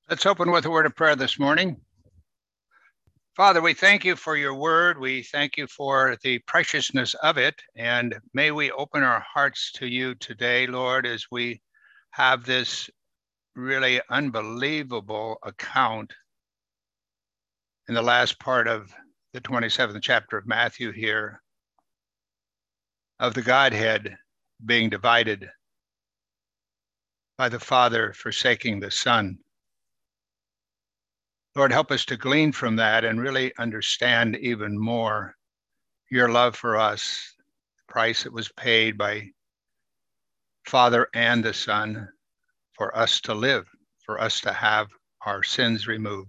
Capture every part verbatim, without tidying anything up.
Let's open with a word of prayer this morning. Father, we thank you for your word. We thank you for the preciousness of it. And may we open our hearts to you today, Lord, as we have this really unbelievable account in the last part of the twenty-seventh chapter of Matthew here of the Godhead being divided by the Father forsaking the Son. Lord, help us to glean from that and really understand even more your love for us, the price that was paid by Father and the Son for us to live, for us to have our sins removed.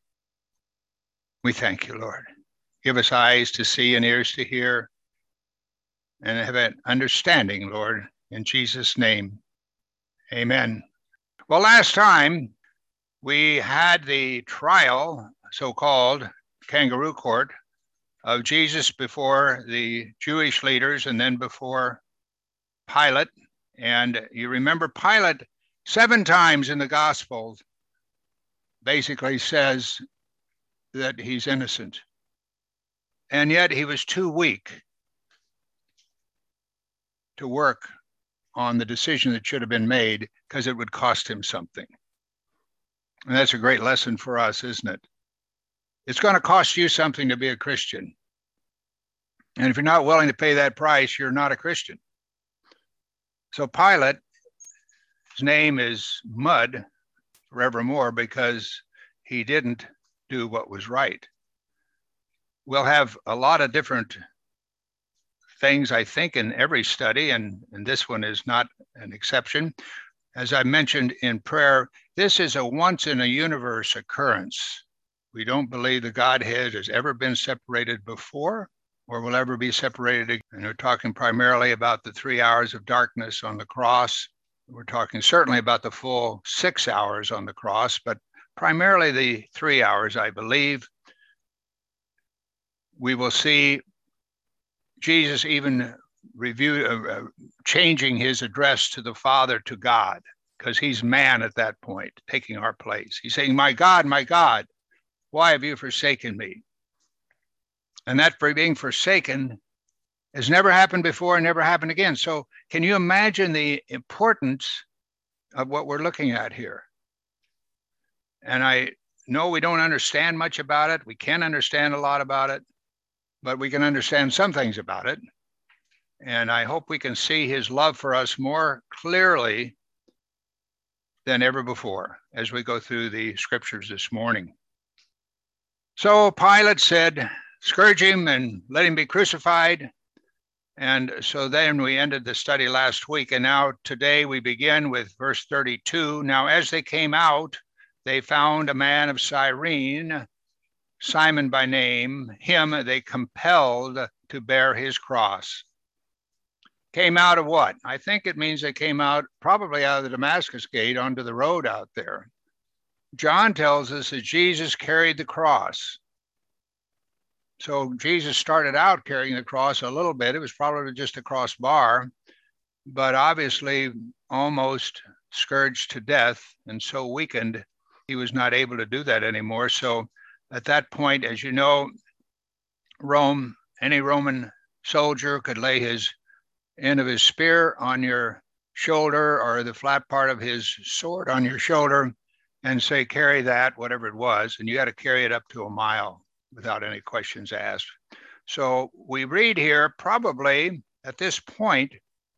We thank you, Lord. Give us eyes to see and ears to hear and have an understanding, Lord, in Jesus' name. Amen. Well, last time we had the trial, so-called kangaroo court, of Jesus before the Jewish leaders and then before Pilate. And you remember Pilate seven times in the Gospels basically says that he's innocent. And yet he was too weak to work on the decision that should have been made because it would cost him something. And that's a great lesson for us, isn't it? It's going to cost you something to be a Christian. And if you're not willing to pay that price, you're not a Christian. So Pilate, his name is Mud forevermore because he didn't do what was right. We'll have a lot of different things, I think, in every study, and, and this one is not an exception. As I mentioned in prayer, this is a once-in-a-universe occurrence. We don't believe the Godhead has ever been separated before or will ever be separated again. And we're talking primarily about the three hours of darkness on the cross. We're talking certainly about the full six hours on the cross, but primarily the three hours, I believe. We will see Jesus even review, uh, changing his address to the Father, to God, because he's man at that point, taking our place. He's saying, my God, my God, why have you forsaken me? And that for being forsaken has never happened before and never happened again. So can you imagine the importance of what we're looking at here? And I know we don't understand much about it. We can't understand a lot about it, but we can understand some things about it. And I hope we can see his love for us more clearly than ever before as we go through the scriptures this morning. So Pilate said, scourge him and let him be crucified. And so then we ended the study last week. And now today we begin with verse thirty-two. Now, as they came out, they found a man of Cyrene, Simon by name. Him they compelled to bear his cross. Came out of what? I think it means they came out probably out of the Damascus gate onto the road out there. John tells us that Jesus carried the cross. So Jesus started out carrying the cross a little bit. It was probably just a crossbar, but obviously almost scourged to death and so weakened, he was not able to do that anymore. So at that point, as you know, Rome, any Roman soldier could lay his end of his spear on your shoulder or the flat part of his sword on your shoulder and say, carry that, whatever it was. And you got to carry it up to a mile without any questions asked. So we read here, probably at this point,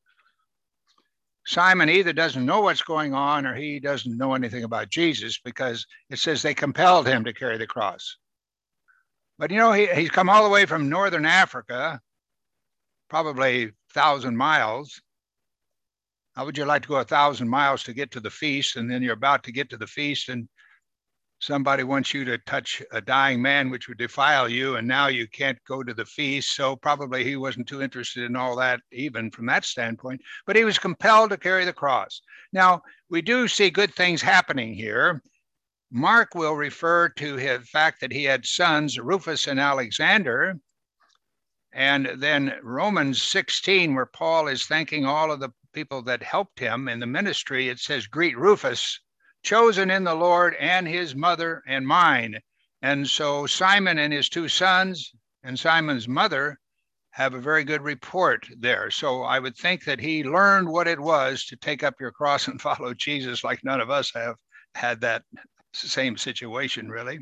Simon either doesn't know what's going on or he doesn't know anything about Jesus, because it says they compelled him to carry the cross. But you know, he, he's come all the way from northern Africa, probably a thousand miles. How would you like to go a thousand miles to get to the feast, and then you're about to get to the feast and somebody wants you to touch a dying man, which would defile you, and now you can't go to the feast. So probably he wasn't too interested in all that, even from that standpoint, but he was compelled to carry the cross. Now, we do see good things happening here. Mark will refer to the fact that he had sons, Rufus and Alexander. And then Romans sixteen, where Paul is thanking all of the people that helped him in the ministry, it says, greet Rufus chosen in the Lord, and his mother and mine. And so Simon and his two sons and Simon's mother have a very good report there. So I would think that he learned what it was to take up your cross and follow Jesus, like none of us have had that same situation, really.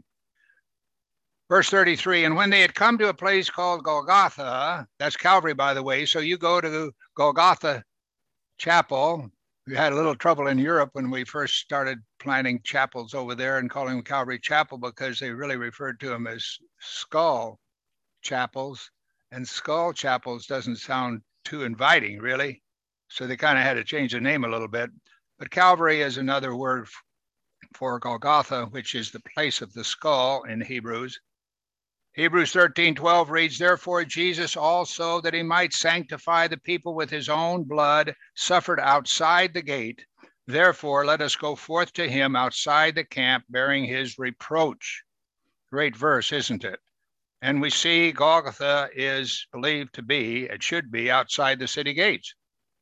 Verse thirty-three, and when they had come to a place called Golgotha, that's Calvary, by the way, so you go to Golgotha Chapel. We had a little trouble in Europe when we first started planning chapels over there and calling them Calvary Chapel, because they really referred to them as skull chapels, and skull chapels doesn't sound too inviting, really. So they kind of had to change the name a little bit. But Calvary is another word for Golgotha, which is the place of the skull in Hebrews. Hebrews thirteen twelve reads, therefore Jesus also, that he might sanctify the people with his own blood, suffered outside the gate. Therefore, let us go forth to him outside the camp, bearing his reproach. Great verse, isn't it? And we see Golgotha is believed to be, it should be, outside the city gates.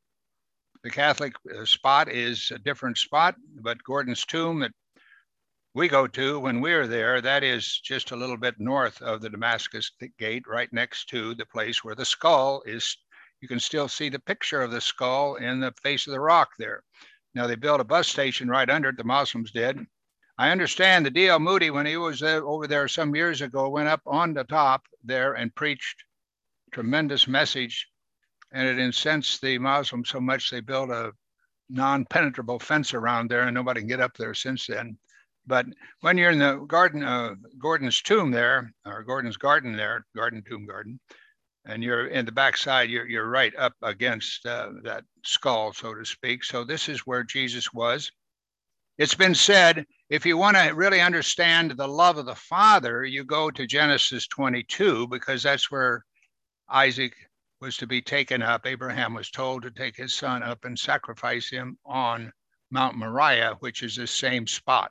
The Catholic spot is a different spot, but Gordon's tomb that we go to when we're there, that is just a little bit north of the Damascus gate, right next to the place where the skull is. You can still see the picture of the skull in the face of the rock there. Now, they built a bus station right under it, the Muslims did. I understand the D L Moody, when he was there, over there some years ago, went up on the top there and preached a tremendous message, and it incensed the Muslims so much they built a non-penetrable fence around there, and nobody can get up there since then. But when you're in the garden, uh, Gordon's tomb there, or Gordon's garden there, garden, tomb, garden, and you're in the backside, you're, you're right up against uh, that skull, so to speak. So this is where Jesus was. It's been said, if you want to really understand the love of the Father, you go to Genesis twenty-two, because that's where Isaac was to be taken up. Abraham was told to take his son up and sacrifice him on Mount Moriah, which is the same spot.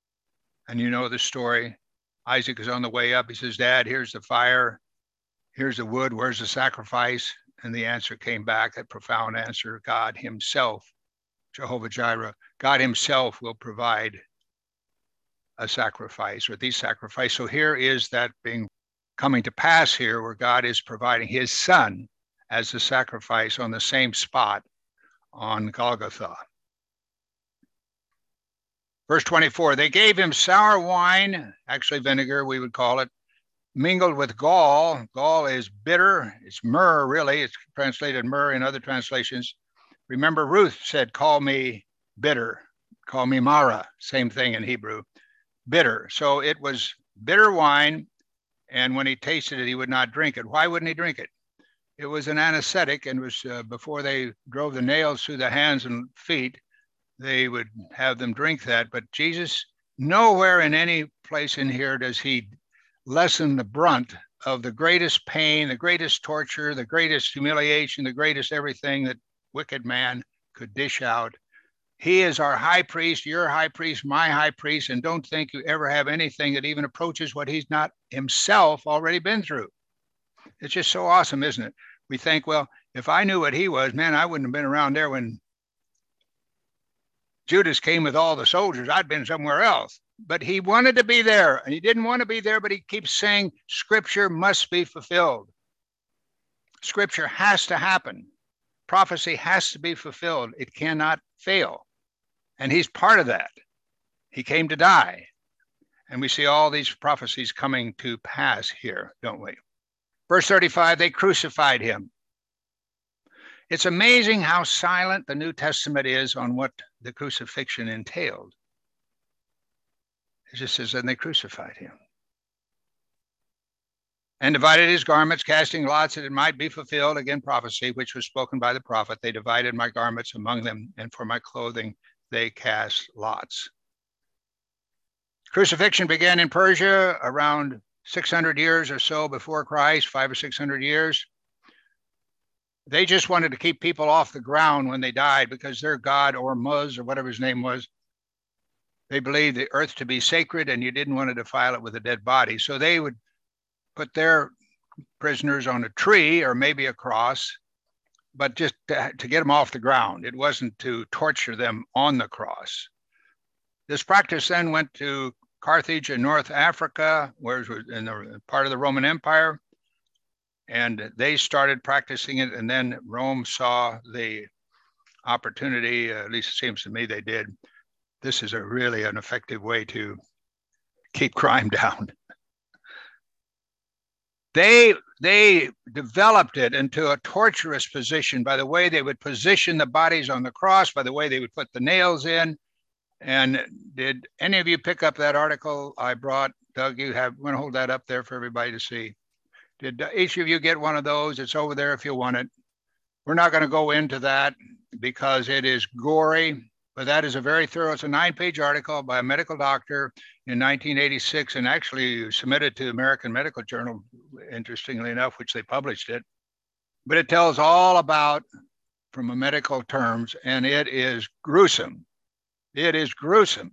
And you know the story. Isaac is on the way up. He says, Dad, here's the fire. Here's the wood. Where's the sacrifice? And the answer came back, that profound answer, God himself, Jehovah Jireh, God himself will provide a sacrifice, or the sacrifice. So here is that being coming to pass here, where God is providing his son as the sacrifice on the same spot on Golgotha. Verse twenty-four, they gave him sour wine, actually vinegar, we would call it, mingled with gall. Gall is bitter. It's myrrh, really. It's translated myrrh in other translations. Remember, Ruth said, call me bitter. Call me Mara. Same thing in Hebrew. Bitter. So it was bitter wine, and when he tasted it, he would not drink it. Why wouldn't he drink it? It was an anesthetic, and was uh, before they drove the nails through the hands and feet, they would have them drink that. But Jesus, nowhere in any place in here does he lessen the brunt of the greatest pain, the greatest torture, the greatest humiliation, the greatest everything that wicked man could dish out. He is our high priest, your high priest, my high priest, and don't think you ever have anything that even approaches what he's not himself already been through. It's just so awesome, isn't it? We think, well, if I knew what he was, man, I wouldn't have been around there when Judas came with all the soldiers. I'd been somewhere else. But he wanted to be there, and he didn't want to be there, but he keeps saying, Scripture must be fulfilled. Scripture has to happen. Prophecy has to be fulfilled. It cannot fail. And he's part of that. He came to die. And we see all these prophecies coming to pass here, don't we? Verse thirty-five, they crucified him. It's amazing how silent the New Testament is on what the crucifixion entailed. It just says, and they crucified him. And divided his garments, casting lots that it might be fulfilled, again, prophecy, which was spoken by the prophet. They divided my garments among them, and for my clothing they cast lots. Crucifixion began in Persia around six hundred years or so before Christ, five or six hundred years. They just wanted to keep people off the ground when they died because their god, or Muz, or whatever his name was, they believed the earth to be sacred and you didn't want to defile it with a dead body. So they would put their prisoners on a tree or maybe a cross, but just to, to get them off the ground. It wasn't to torture them on the cross. This practice then went to Carthage in North Africa, where it was in the part of the Roman Empire, and they started practicing it, and then Rome saw the opportunity, uh, at least it seems to me they did. This is a really an effective way to keep crime down. They, they developed it into a torturous position by the way they would position the bodies on the cross, by the way they would put the nails in. And did any of you pick up that article I brought? Doug, you have, I'm going to hold that up there for everybody to see. Did each of you get one of those? It's over there if you want it. We're not going to go into that because it is gory, but that is a very thorough, it's a nine-page article by a medical doctor in nineteen eighty-six, and actually submitted to American Medical Journal, interestingly enough, which they published it. But it tells all about, from a medical terms, and it is gruesome. It is gruesome.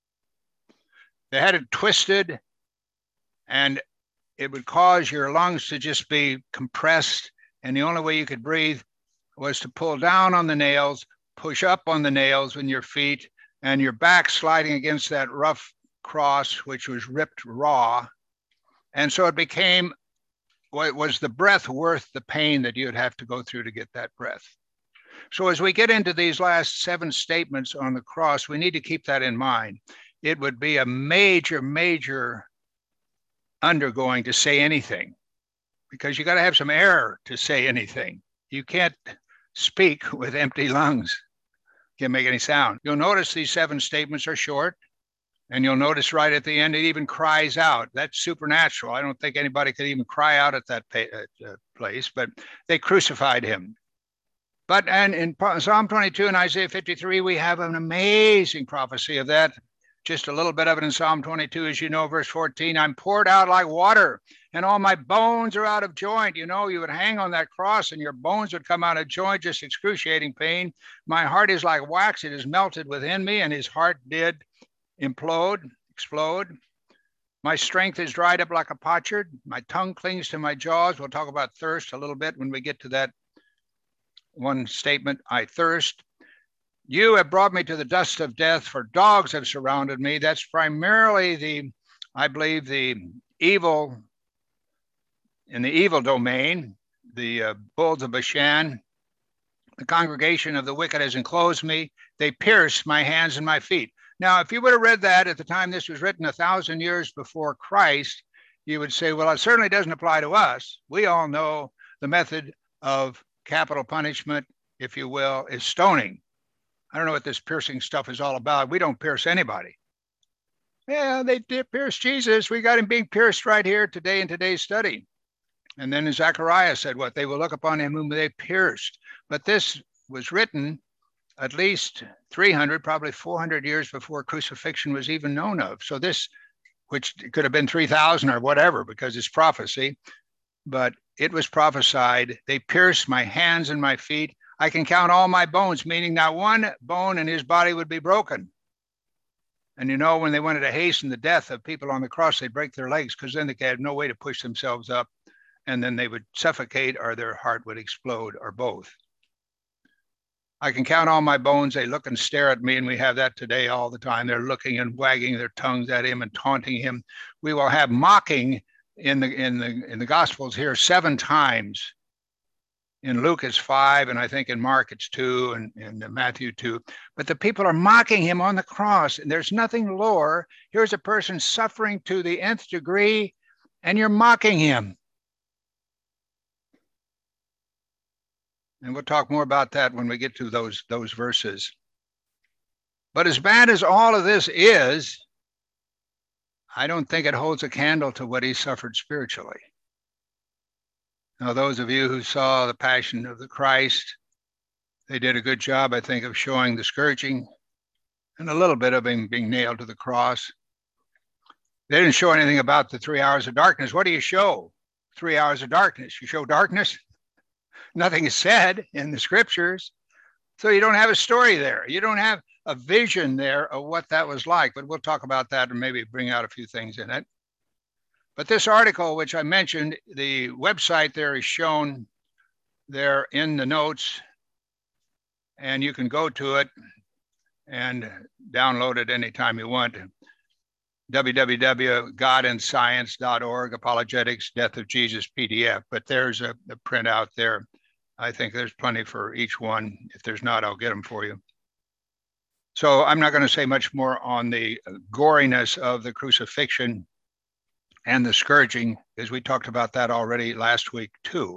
They had it twisted, and it would cause your lungs to just be compressed, and the only way you could breathe was to pull down on the nails, push up on the nails in your feet, and your back sliding against that rough cross, which was ripped raw. And so it became, was the breath worth the pain that you'd have to go through to get that breath? So as we get into these last seven statements on the cross, we need to keep that in mind. It would be a major, major undergoing to say anything, because you got to have some air to say anything. You can't speak with empty lungs. Can't make any sound. You'll notice these seven statements are short, and you'll notice right at the end, it even cries out. That's supernatural. I don't think anybody could even cry out at that uh, place, but they crucified him. But and in Psalm twenty-two and Isaiah fifty-three, we have an amazing prophecy of that. Just a little bit of it in Psalm twenty-two, as you know, verse fourteen, I'm poured out like water and all my bones are out of joint. You know, you would hang on that cross and your bones would come out of joint, just excruciating pain. My heart is like wax. It is melted within me, and his heart did implode, explode. My strength is dried up like a potsherd. My tongue clings to my jaws. We'll talk about thirst a little bit when we get to that one statement, I thirst. You have brought me to the dust of death, for dogs have surrounded me. That's primarily the, I believe, the evil, in the evil domain, the uh, bulls of Bashan. The congregation of the wicked has enclosed me. They pierced my hands and my feet. Now, if you would have read that at the time this was written, a thousand years before Christ, you would say, well, it certainly doesn't apply to us. We all know the method of capital punishment, if you will, is stoning. I don't know what this piercing stuff is all about. We don't pierce anybody. Yeah, they did pierce Jesus. We got him being pierced right here today in today's study. And then Zechariah said what? They will look upon him whom they pierced. But this was written at least three hundred, probably four hundred years before crucifixion was even known of. So this, which could have been three thousand or whatever, because it's prophecy, but it was prophesied. They pierced my hands and my feet. I can count all my bones, meaning not one bone in his body would be broken. And you know, when they wanted to hasten the death of people on the cross, they'd break their legs, because then they had no way to push themselves up, and then they would suffocate or their heart would explode, or both. I can count all my bones. They look and stare at me, and we have that today all the time. They're looking and wagging their tongues at him and taunting him. We will have mocking in the in the in the Gospels here seven times. In Luke it's five, and I think in Mark it's two, and in Matthew two. But the people are mocking him on the cross, and there's nothing lower. Here's a person suffering to the nth degree, and you're mocking him. And we'll talk more about that when we get to those, those verses. But as bad as all of this is, I don't think it holds a candle to what he suffered spiritually. Now, those of you who saw the Passion of the Christ, they did a good job, I think, of showing the scourging and a little bit of him being nailed to the cross. They didn't show anything about the three hours of darkness. What do you show? Three hours of darkness. You show darkness? Nothing is said in the scriptures. So you don't have a story there. You don't have a vision there of what that was like. But we'll talk about that and maybe bring out a few things in it. But this article, which I mentioned, the website there is shown there in the notes, and you can go to it. and download it anytime you want. w w w dot god and science dot org, Apologetics, Death of Jesus P D F. But there's a, a print out there. I think there's plenty for each one. If there's not, I'll get them for you. So I'm not going to say much more on the goriness of the crucifixion and the scourging, because we talked about that already last week too.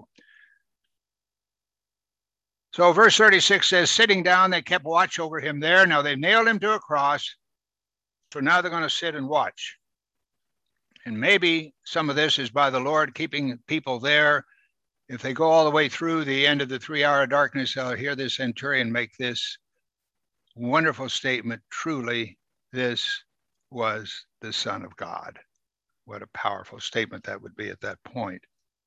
So verse thirty-six says, sitting down, they kept watch over him there. Now they've nailed him to a cross. So now they're going to sit and watch. And maybe some of this is by the Lord keeping people there. If they go all the way through the end of the three-hour darkness, they'll hear the centurion make this wonderful statement. Truly, this was the Son of God. What a powerful statement that would be at that point.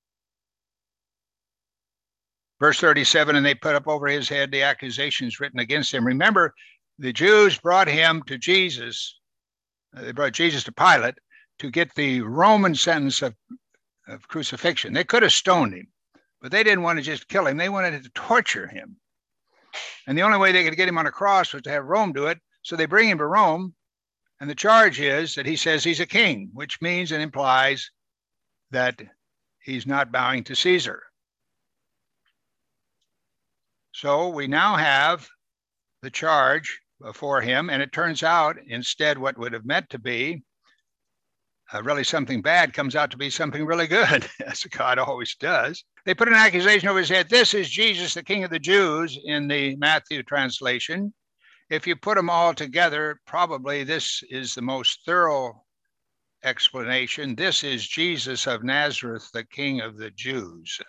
Verse thirty-seven, and they put up over his head the accusations written against him. Remember, the Jews brought him to Jesus. They brought Jesus to Pilate to get the Roman sentence of, of crucifixion. They could have stoned him, but they didn't want to just kill him. They wanted to torture him. And the only way they could get him on a cross was to have Rome do it. So they bring him to Rome. And the charge is that he says he's a king, which means and implies that he's not bowing to Caesar. So we now have the charge before him, and it turns out instead what would have meant to be uh, really something bad comes out to be something really good, as God always does. They put an accusation over his head. This is Jesus, the King of the Jews, in the Matthew translation. If you put them all together, probably this is the most thorough explanation. This is Jesus of Nazareth, the King of the Jews.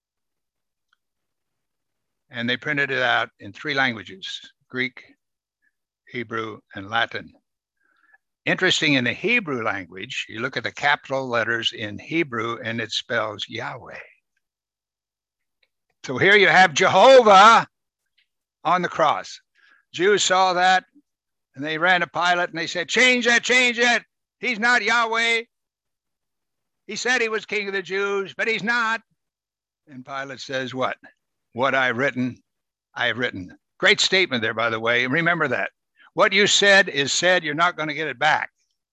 And they printed it out in three languages, Greek, Hebrew, and Latin. Interesting, in the Hebrew language, you look at the capital letters in Hebrew and it spells Yahweh. So here you have Jehovah on the cross. Jews saw that and they ran to Pilate and they said, change that, change that. He's not Yahweh. He said he was King of the Jews, but he's not. And Pilate says, what? What I've written, I've written. Great statement there, by the way. Remember that. What you said is said. You're not going to get it back.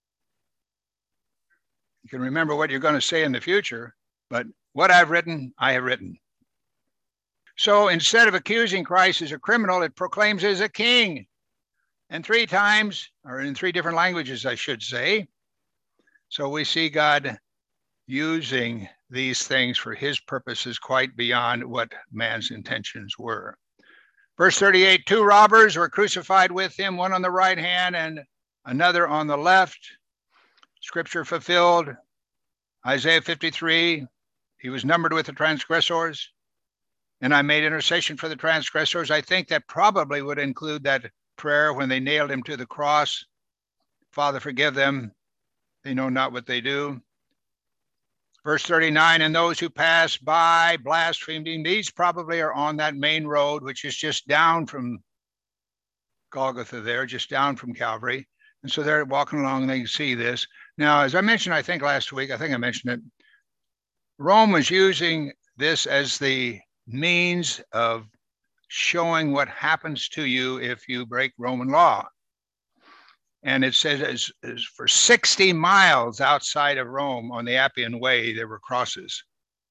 You can remember what you're going to say in the future, but what I've written, I have written. So instead of accusing Christ as a criminal, it proclaims as a king. And three times, or in three different languages, I should say. So we see God using these things for his purposes quite beyond what man's intentions were. Verse thirty-eight, two robbers were crucified with him, one on the right hand and another on the left. Scripture fulfilled. Isaiah fifty-three, he was numbered with the transgressors, and I made intercession for the transgressors. I think that probably would include that prayer when they nailed him to the cross. Father, forgive them. They know not what they do. Verse thirty-nine, and those who pass by blasphemed him. These probably are on that main road, which is just down from Golgotha there, just down from Calvary. And so they're walking along and they can see this. Now, as I mentioned, I think last week, I think I mentioned it, Rome was using this as the means of showing what happens to you if you break Roman law. And it says as, as for sixty miles outside of Rome on the Appian Way, there were crosses.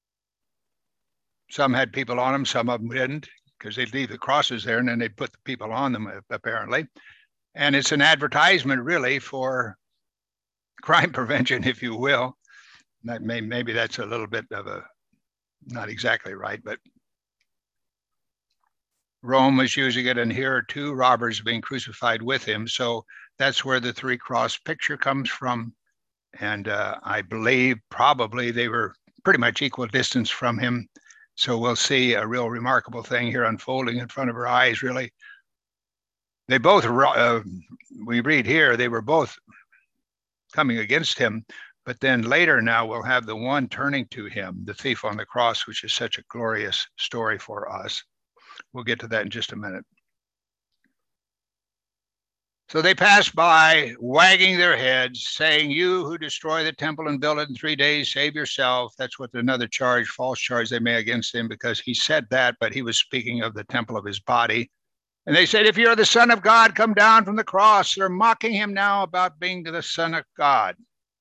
Some had people on them, some of them didn't, because they'd leave the crosses there and then they'd put the people on them, apparently. And it's an advertisement, really, for crime prevention, if you will. That may, maybe that's a little bit of a, not exactly right, but Rome was using it, and here are two robbers being crucified with him. So that's where the three cross picture comes from. And uh, I believe probably they were pretty much equal distance from him. So we'll see a real remarkable thing here unfolding in front of our eyes, really. They both, uh, we read here, they were both coming against him. But then later now we'll have the one turning to him, the thief on the cross, which is such a glorious story for us. We'll get to that in just a minute. So they passed by, wagging their heads, saying, you who destroy the temple and build it in three days, save yourself. That's what another charge, false charge they made against him, because he said that, but he was speaking of the temple of his body. And they said, if you're the Son of God, come down from the cross. They're mocking him now about being the Son of God.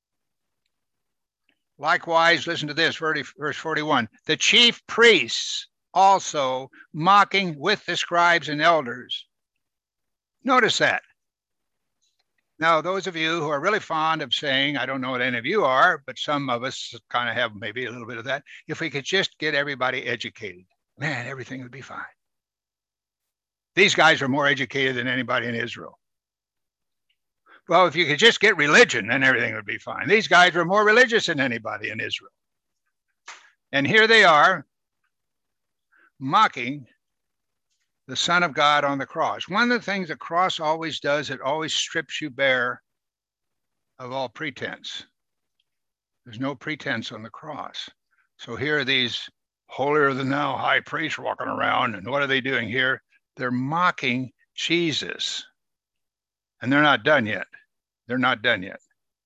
Likewise, listen to this, verse forty-one. The chief priests also mocking with the scribes and elders. Notice that. Now, those of you who are really fond of saying, I don't know what any of you are, but some of us kind of have maybe a little bit of that. If we could just get everybody educated, man, everything would be fine. These guys are more educated than anybody in Israel. Well, if you could just get religion, then everything would be fine. These guys were more religious than anybody in Israel. And here they are mocking the Son of God on the cross. One of the things the cross always does, it always strips you bare of all pretense. There's no pretense on the cross. So here are these holier than thou high priests walking around, and what are they doing here? They're mocking Jesus. And they're not done yet. They're not done yet.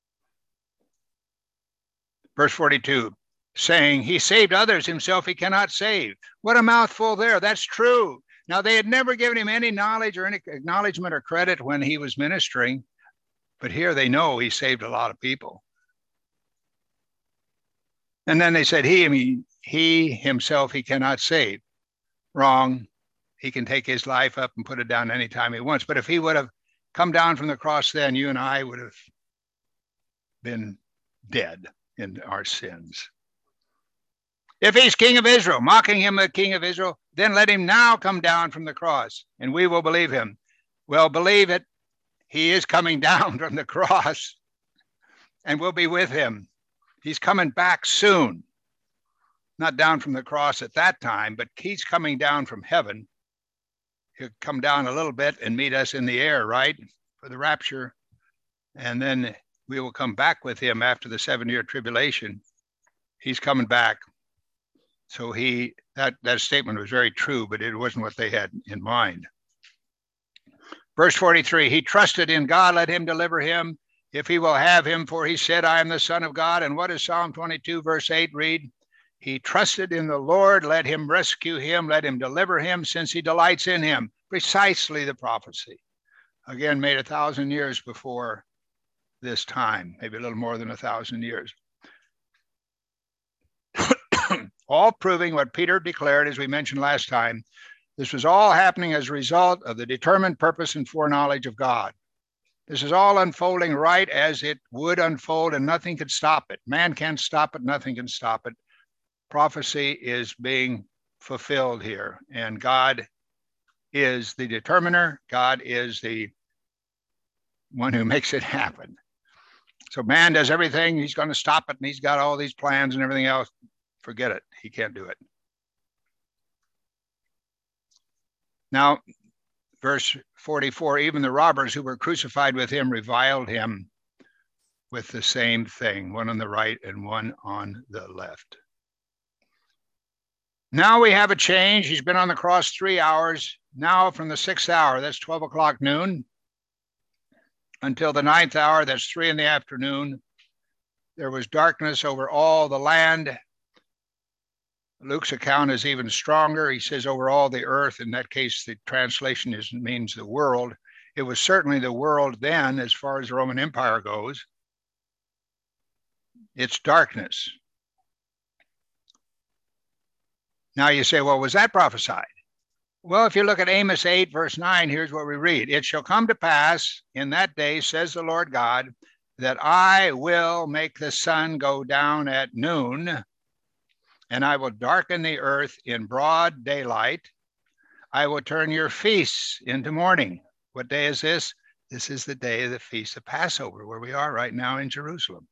Verse forty-two, saying, he saved others, himself he cannot save. What a mouthful there. That's true. Now, they had never given him any knowledge or any acknowledgement or credit when he was ministering, but here they know he saved a lot of people. And then they said, he, I mean, he himself, he cannot save. Wrong. He can take his life up and put it down anytime he wants. But if he would have come down from the cross then, you and I would have been dead in our sins. If he's king of Israel, mocking him the king of Israel, then let him now come down from the cross, and we will believe him. Well, believe it. He is coming down from the cross, and we'll be with him. He's coming back soon. Not down from the cross at that time, but he's coming down from heaven. He'll come down a little bit and meet us in the air, right, for the rapture. And then we will come back with him after the seven-year tribulation. He's coming back. So he that, that statement was very true, but it wasn't what they had in mind. Verse forty-three, he trusted in God, let him deliver him, if he will have him, for he said, I am the Son of God. And what does Psalm twenty-two, verse eight read? He trusted in the Lord, let him rescue him, let him deliver him, since he delights in him. Precisely the prophecy. Again, made a thousand years before this time, maybe a little more than a thousand years. All proving what Peter declared, as we mentioned last time. This was all happening as a result of the determined purpose and foreknowledge of God. This is all unfolding right as it would unfold, and nothing could stop it. Man can't stop it, nothing can stop it. Prophecy is being fulfilled here, and God is the determiner. God is the one who makes it happen. So man does everything. He's going to stop it, and he's got all these plans and everything else. Forget it. He can't do it. Now, verse forty-four, even the robbers who were crucified with him reviled him with the same thing, one on the right and one on the left. Now we have a change. He's been on the cross three hours. Now from the sixth hour, that's twelve o'clock noon, until the ninth hour, that's three in the afternoon, there was darkness over all the land. Luke's account is even stronger. He says over all the earth. In that case, the translation is, means the world. It was certainly the world then, as far as the Roman Empire goes. It's darkness. Now you say, well, was that prophesied? Well, if you look at Amos eight, verse nine, here's what we read. It shall come to pass in that day, says the Lord God, that I will make the sun go down at noon, and I will darken the earth in broad daylight. I will turn your feasts into mourning. What day is this? This is the day of the feast of Passover, where we are right now in Jerusalem.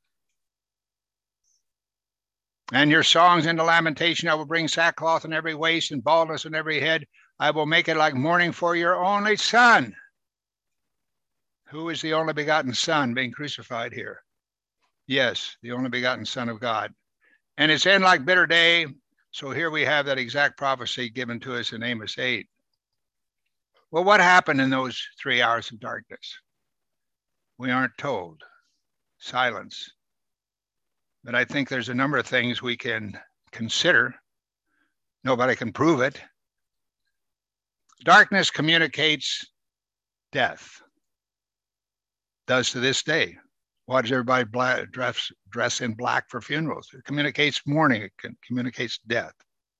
And your songs into lamentation. I will bring sackcloth on every waist and baldness on every head. I will make it like mourning for your only son. Who is the only begotten Son being crucified here? Yes, the only begotten Son of God. And it's end like bitter day. So here we have that exact prophecy given to us in Amos eight. Well, what happened in those three hours of darkness? We aren't told. Silence. But I think there's a number of things we can consider. Nobody can prove it. Darkness communicates death. Does to this day. Why does everybody black, dress, dress in black for funerals? It communicates mourning. It communicates death.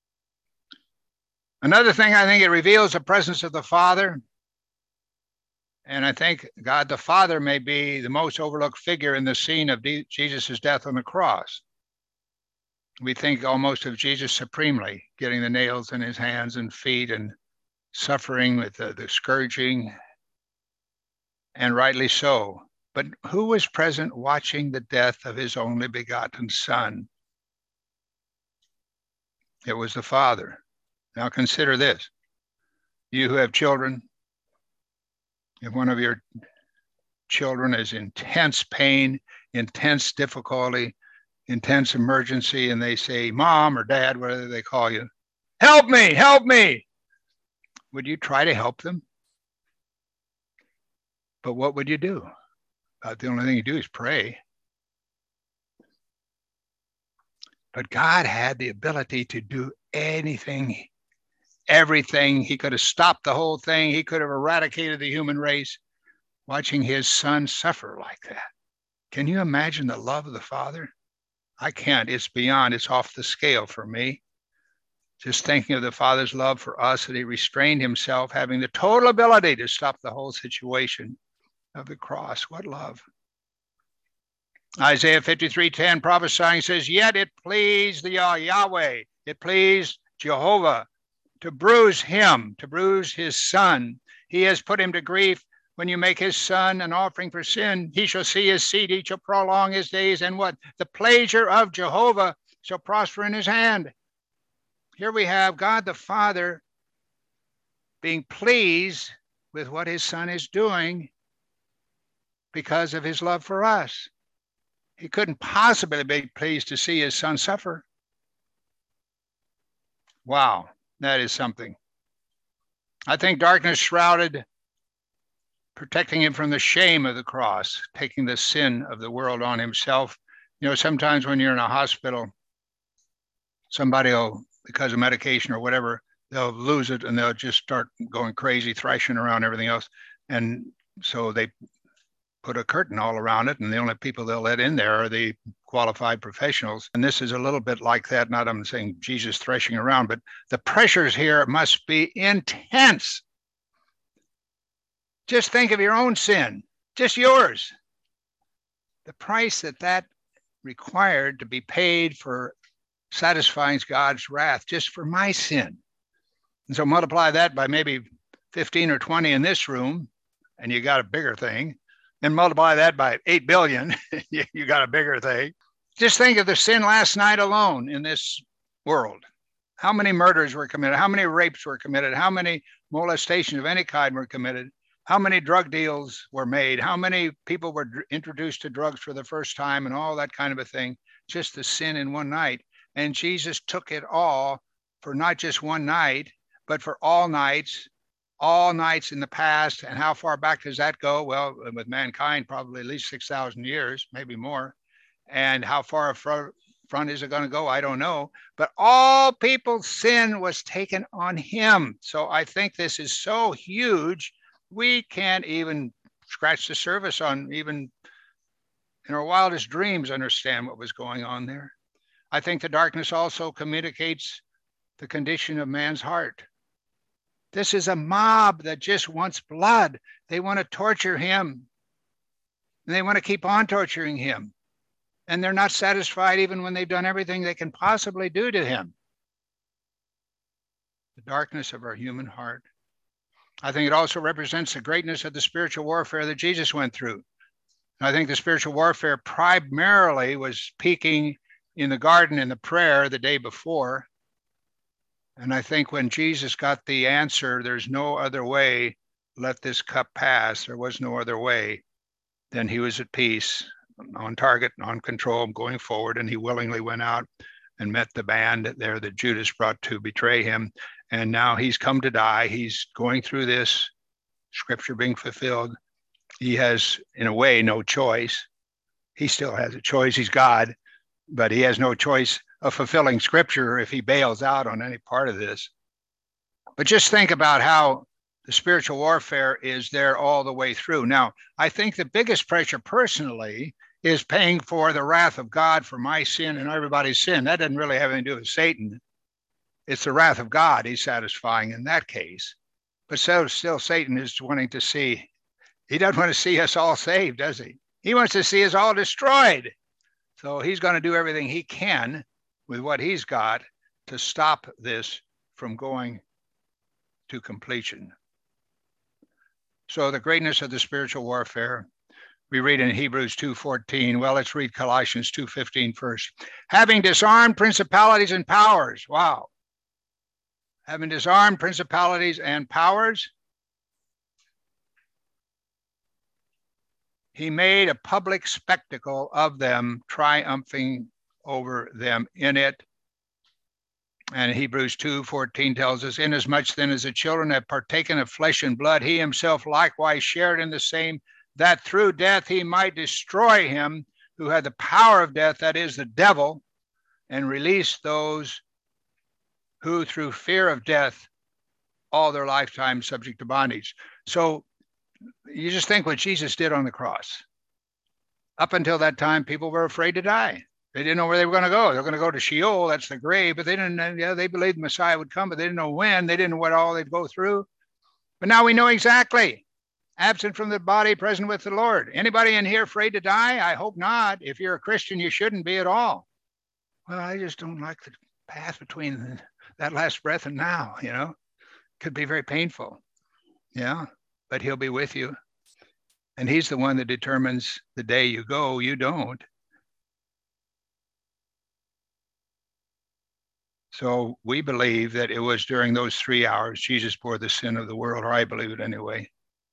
Another thing, I think it reveals the presence of the Father. And I think God the Father may be the most overlooked figure in the scene of Jesus' death on the cross. We think almost of Jesus supremely, getting the nails in his hands and feet and suffering with the, the scourging, and rightly so. But who was present watching the death of his only begotten Son? It was the Father. Now consider this. You who have children, if one of your children is in intense pain, intense difficulty, intense emergency, and they say, Mom or Dad, whatever they call you, help me, help me. Would you try to help them? But what would you do? Uh, the only thing you do is pray. But God had the ability to do anything, everything. He could have stopped the whole thing. He could have eradicated the human race. Watching his Son suffer like that. Can you imagine the love of the Father? I can't. It's beyond. It's off the scale for me. Just thinking of the Father's love for us, that he restrained himself, having the total ability to stop the whole situation of the cross. What love. Isaiah fifty-three ten prophesying says, yet it pleased the Yahweh, it pleased Jehovah to bruise him, to bruise his Son. He has put him to grief. When you make his Son an offering for sin, he shall see his seed, he shall prolong his days, and what? The pleasure of Jehovah shall prosper in his hand. Here we have God the Father being pleased with what his Son is doing because of his love for us. He couldn't possibly be pleased to see his Son suffer. Wow, that is something. I think darkness shrouded, protecting him from the shame of the cross, taking the sin of the world on himself. You know, sometimes when you're in a hospital, somebody will, because of medication or whatever, they'll lose it and they'll just start going crazy, thrashing around everything else. And so they put a curtain all around it, and the only people they'll let in there are the qualified professionals. And this is a little bit like that. Not I'm saying Jesus threshing around, but the pressures here must be intense. Just think of your own sin, just yours. The price that that required to be paid for satisfying God's wrath just for my sin. And so multiply that by maybe fifteen or twenty in this room, and you got a bigger thing. And multiply that by eight billion, you got a bigger thing. Just think of the sin last night alone in this world. How many murders were committed? How many rapes were committed? How many molestations of any kind were committed? How many drug deals were made? How many people were d- introduced to drugs for the first time and all that kind of a thing? Just the sin in one night. And Jesus took it all for not just one night, but for all nights, all nights in the past. And how far back does that go? Well, with mankind, probably at least six thousand years, maybe more. And how far front, front is it going to go? I don't know. But all people's sin was taken on him. So I think this is so huge, we can't even scratch the surface on, even in our wildest dreams, understand what was going on there. I think the darkness also communicates the condition of man's heart. This is a mob that just wants blood. They want to torture him. And they want to keep on torturing him. And they're not satisfied even when they've done everything they can possibly do to him. The darkness of our human heart. I think it also represents the greatness of the spiritual warfare that Jesus went through. I think the spiritual warfare primarily was peaking in the garden in the prayer the day before. And I think when Jesus got the answer, there's no other way, let this cup pass, there was no other way, then he was at peace, on target, on control, going forward. And he willingly went out and met the band there that Judas brought to betray him. And now he's come to die. He's going through this, scripture being fulfilled. He has, in a way, no choice. He still has a choice. He's God, but he has no choice of fulfilling scripture if he bails out on any part of this. But just think about how The spiritual warfare is there all the way through. Now, I think the biggest pressure personally is paying for the wrath of God for my sin and everybody's sin. That doesn't really have anything to do with Satan. It's the wrath of God he's satisfying in that case. But so still Satan is wanting to see, he doesn't want to see us all saved, does he? He wants to see us all destroyed. So he's going to do everything he can with what he's got to stop this from going to completion. So the greatness of the spiritual warfare, we read in Hebrews two fourteen. Well, let's read Colossians two fifteen first. Having disarmed principalities and powers. Wow. Having disarmed principalities and powers, he made a public spectacle of them, triumphing over them in it. And Hebrews two fourteen tells us, inasmuch then as the children have partaken of flesh and blood, he himself likewise shared in the same, that through death he might destroy him who had the power of death, that is the devil, and release those who through fear of death all their lifetime subject to bondage. So you just think what Jesus did on the cross. Up until that time, people were afraid to die. They didn't know where they were going to go. They're going to go to Sheol, that's the grave, but they didn't, yeah, they believed the Messiah would come, but they didn't know when. They didn't know what all they'd go through. But now we know exactly. Absent from the body, present with the Lord. Anybody in here afraid to die? I hope not. If you're a Christian, you shouldn't be at all. Well, I just don't like the path between that last breath and now, you know. Could be very painful. Yeah, but he'll be with you. And he's the one that determines the day you go, you don't. So we believe that it was during those three hours Jesus bore the sin of the world, or I believe it anyway.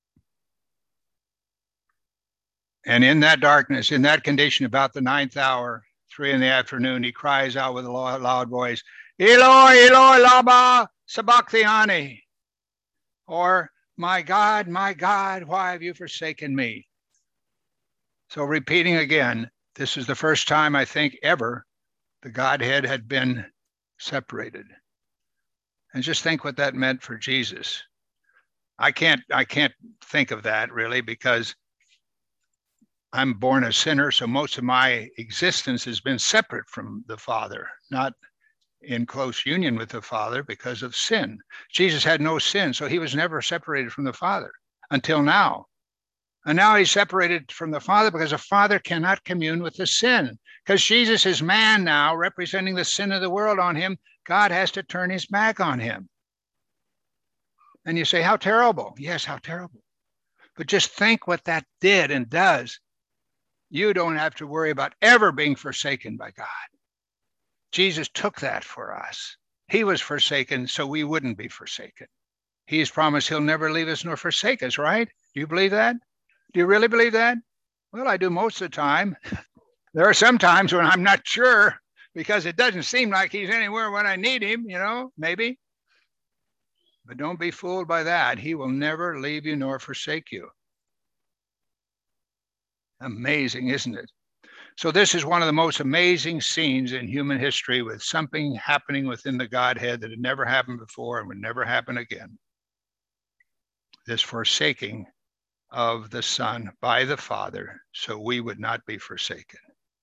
And in that darkness, in that condition, about the ninth hour, three in the afternoon, he cries out with a loud voice, Eloi, Eloi, lama sabachthani, or my God, my God, why have you forsaken me? So repeating again, this is the first time I think ever the Godhead had been separated. And just think what that meant for Jesus. I can't, I can't think of that really, because I'm born a sinner, so most of my existence has been separate from the Father, not in close union with the Father because of sin. Jesus had no sin, so he was never separated from the Father until now. And now he's separated from the Father because the Father cannot commune with the sin. Because Jesus is man now, representing the sin of the world on him, God has to turn his back on him. And you say, how terrible. Yes, how terrible. But just think what that did and does. You don't have to worry about ever being forsaken by God. Jesus took that for us. He was forsaken so we wouldn't be forsaken. He's promised he'll never leave us nor forsake us, right? Do you believe that? Do you really believe that? Well, I do most of the time. There are some times when I'm not sure because it doesn't seem like he's anywhere when I need him, you know, maybe. But don't be fooled by that. He will never leave you nor forsake you. Amazing, isn't it? So this is one of the most amazing scenes in human history, with something happening within the Godhead that had never happened before and would never happen again. This forsaking of the Son by the Father, so we would not be forsaken.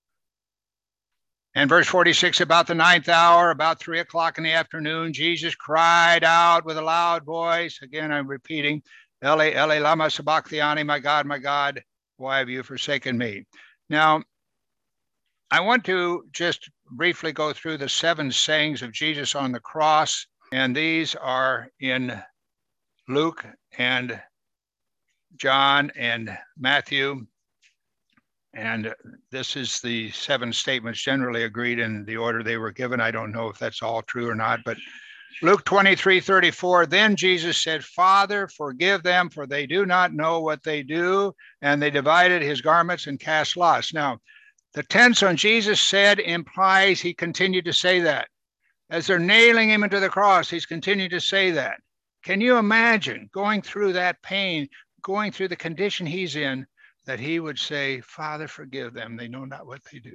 And verse forty-six, about the ninth hour, about three o'clock in the afternoon, Jesus cried out with a loud voice. Again, I'm repeating, Eli, Eli, lama sabachthani, my God, my God, why have you forsaken me? Now, I want to just briefly go through the seven sayings of Jesus on the cross, and these are in Luke and John and Matthew. And this is the seven statements generally agreed in the order they were given. I don't know if that's all true or not, but Luke twenty-three thirty-four, then Jesus said, Father, forgive them, for they do not know what they do. And they divided his garments and cast lots. Now, the tense on Jesus said implies he continued to say that. As they're nailing him into the cross, he's continued to say that. Can you imagine going through that pain, going through the condition he's in, that he would say, Father, forgive them, they know not what they do?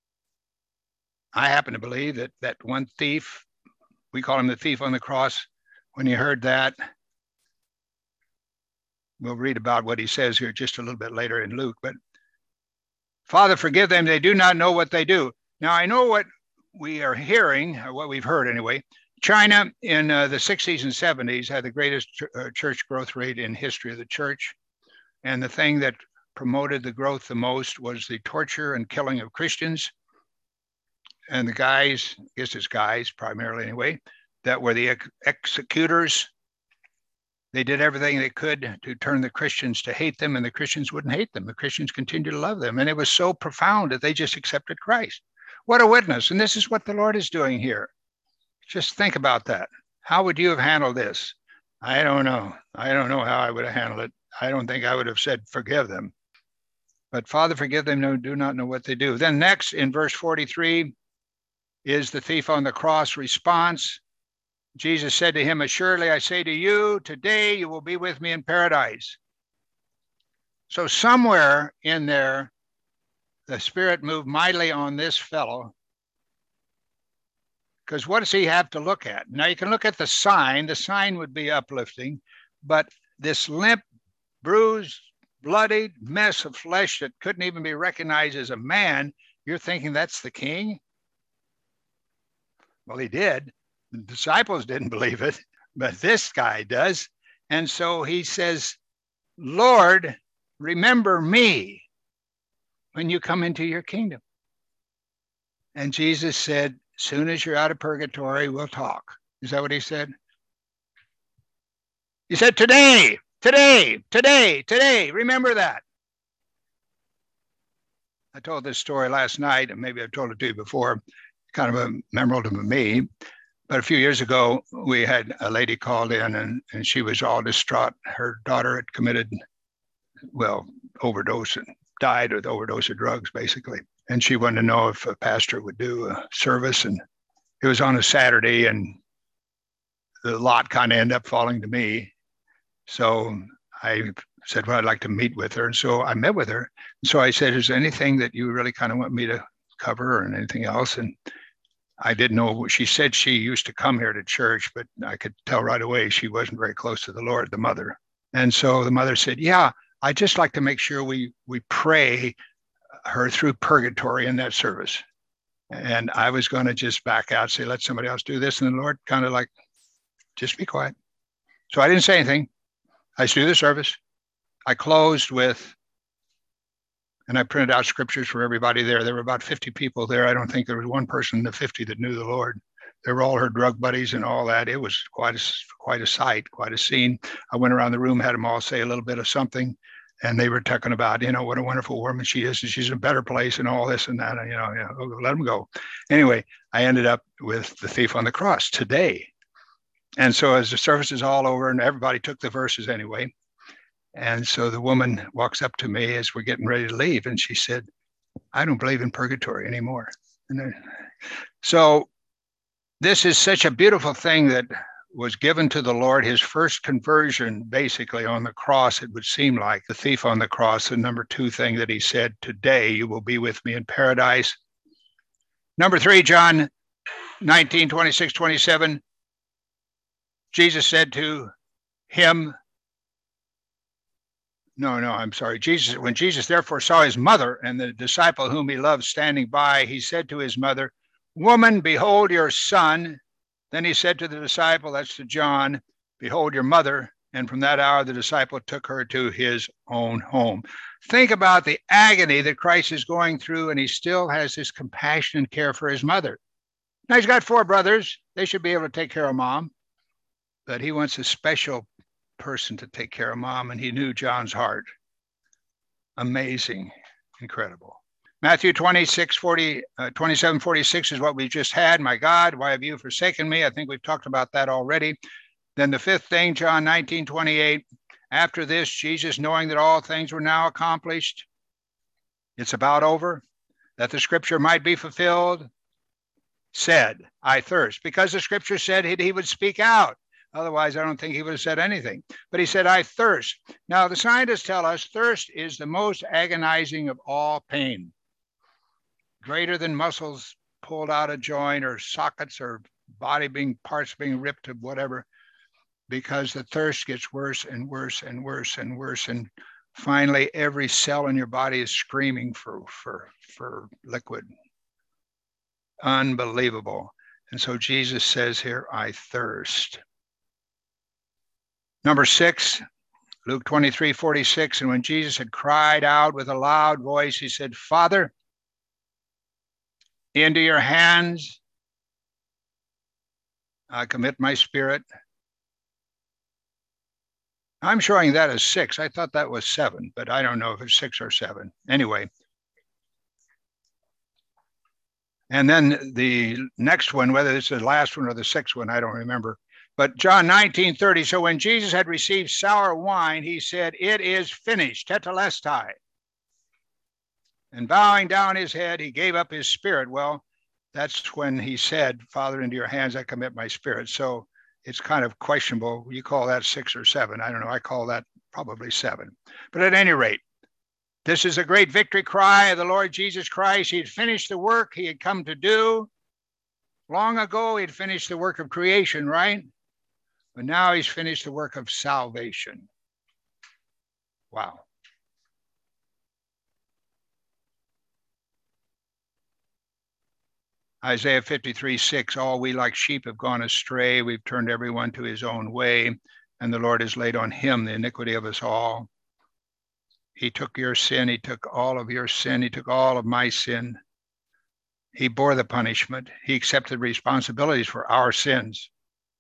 I happen to believe that that one thief, we call him the thief on the cross, when he heard that, We'll read about what he says here just a little bit later in Luke. But Father, forgive them. They do not know what they do. Now, I know what we are hearing, or what we've heard anyway. China in uh, the sixties and seventies had the greatest ch- uh, church growth rate in history of the church. And the thing that promoted the growth the most was the torture and killing of Christians. And the guys, I guess it's guys primarily anyway, that were the ex- executors. They did everything they could to turn the Christians to hate them, and the Christians wouldn't hate them. The Christians continued to love them. And it was so profound that they just accepted Christ. What a witness. And this is what the Lord is doing here. Just think about that. How would you have handled this? I don't know. I don't know how I would have handled it. I don't think I would have said, forgive them. But Father, forgive them who do not know what they do. Then next in verse forty-three is the thief on the cross response. Jesus said to him, assuredly, I say to you, today you will be with me in paradise. So somewhere in there, the Spirit moved mightily on this fellow. Because what does he have to look at? Now you can look at the sign. The sign would be uplifting, but this limp, bruised, bloodied mess of flesh that couldn't even be recognized as a man, you're thinking that's the king? Well, he did. The disciples didn't believe it, but this guy does. And so he says, Lord, remember me when you come into your kingdom. And Jesus said, as soon as you're out of purgatory, we'll talk. Is that what he said? He said, today, today, today, today, remember that. I told this story last night, and maybe I've told it to you before, kind of a memorable to me. But a few years ago, we had a lady called in, and, and she was all distraught. Her daughter had committed, well, overdose and died with overdose of drugs, basically. And she wanted to know if a pastor would do a service. And it was on a Saturday, and the lot kind of ended up falling to me. So I said, well, I'd like to meet with her. And so I met with her. And so I said, is there anything that you really kind of want me to cover or anything else? And I didn't know. She said she used to come here to church, but I could tell right away she wasn't very close to the Lord, the mother. And so the mother said, yeah, I'd just like to make sure we we pray her through purgatory in that service. And I was going to just back out, say, let somebody else do this. And the Lord kind of like, just be quiet. So I didn't say anything. I threw the service. I closed with, and I printed out scriptures for everybody there. There were about fifty people there. I don't think there was one person in the fifty that knew the Lord. They were all her drug buddies and all that. It was quite a, quite a sight, quite a scene. I went around the room, had them all say a little bit of something, and they were talking about, you know, what a wonderful woman she is, and she's in a better place and all this and that, and, you know, you know, let them go. Anyway, I ended up with the thief on the cross today. And so as the service is all over, and everybody took the verses anyway, and so the woman walks up to me as we're getting ready to leave, and she said, I don't believe in purgatory anymore. And then, so this is such a beautiful thing that was given to the Lord, his first conversion, basically on the cross, it would seem like, the thief on the cross, the number two thing that he said, today you will be with me in paradise. Number three, John nineteen, twenty-six, twenty-seven, Jesus said to him, No, no, I'm sorry. Jesus, when Jesus therefore saw his mother and the disciple whom he loved standing by, he said to his mother, Woman, behold your son. Then he said to the disciple, that's to John, behold your mother. And from that hour, the disciple took her to his own home. Think about the agony that Christ is going through, and he still has this compassion and care for his mother. Now, he's got four brothers. They should be able to take care of mom, but he wants a special person to take care of mom, and he knew John's heart. Amazing, incredible. Matthew twenty-six, forty, uh, twenty-seven, forty-six is what we just had. My God, why have you forsaken me? I think we've talked about that already. Then the fifth thing, John nineteen, twenty-eight. After this, Jesus, knowing that all things were now accomplished, it's about over, that the scripture might be fulfilled, said, I thirst. Because the scripture said he, he would speak out. Otherwise, I don't think he would have said anything. But he said, I thirst. Now, the scientists tell us thirst is the most agonizing of all pain. Greater than muscles pulled out of joint or sockets or body being parts being ripped or whatever. because the thirst gets worse and worse and worse and worse. And finally, every cell in your body is screaming for, for, for liquid. Unbelievable. And so Jesus says here, I thirst. Number six, Luke twenty-three forty-six. And when Jesus had cried out with a loud voice, he said, Father, into your hands I commit my spirit. I'm showing that as six. I thought that was seven, but I don't know if it's six or seven. Anyway. And then the next one, whether it's the last one or the sixth one, I don't remember. But John nineteen thirty, so when Jesus had received sour wine, he said, it is finished, tetelestai. And bowing down his head, he gave up his spirit. Well, that's when he said, Father, into your hands I commit my spirit. So it's kind of questionable. You call that six or seven. I don't know. I call that probably seven. But at any rate, this is a great victory cry of the Lord Jesus Christ. He had finished the work he had come to do. Long ago, he had finished the work of creation, right? But now he's finished the work of salvation. Wow. Isaiah fifty-three six, all we like sheep have gone astray. We've turned everyone to his own way, and the Lord has laid on him the iniquity of us all. He took your sin. He took all of your sin. He took all of my sin. He bore the punishment. He accepted responsibilities for our sins.